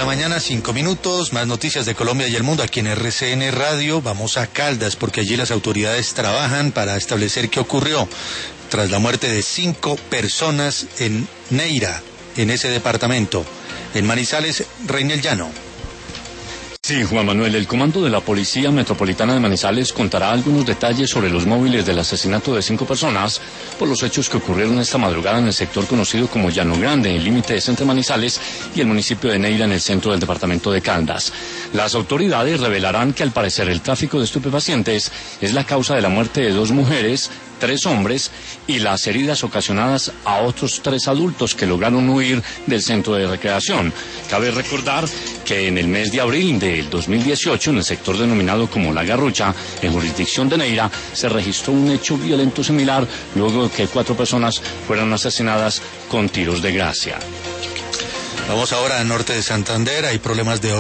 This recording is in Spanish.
mañana, 5 minutos, más noticias de Colombia y el mundo aquí en RCN Radio. Vamos a Caldas porque allí las autoridades trabajan para establecer qué ocurrió tras la muerte de 5 personas en Neira, en ese departamento. En Manizales, Reinel Llano. Sí, Juan Manuel, el comando de la Policía Metropolitana de Manizales contará algunos detalles sobre los móviles del asesinato de 5 personas por los hechos que ocurrieron esta madrugada en el sector conocido como Llano Grande, en el límite entre Manizales y el municipio de Neira, en el centro del departamento de Caldas. Las autoridades revelarán que al parecer el tráfico de estupefacientes es la causa de la muerte de 2 mujeres, 3 hombres y las heridas ocasionadas a otros 3 adultos que lograron huir del centro de recreación. Cabe recordar que en el mes de abril del 2018, en el sector denominado como La Garrucha, en jurisdicción de Neira, se registró un hecho violento similar luego de que 4 personas fueron asesinadas con tiros de gracia. Vamos ahora al norte de Santander, hay problemas de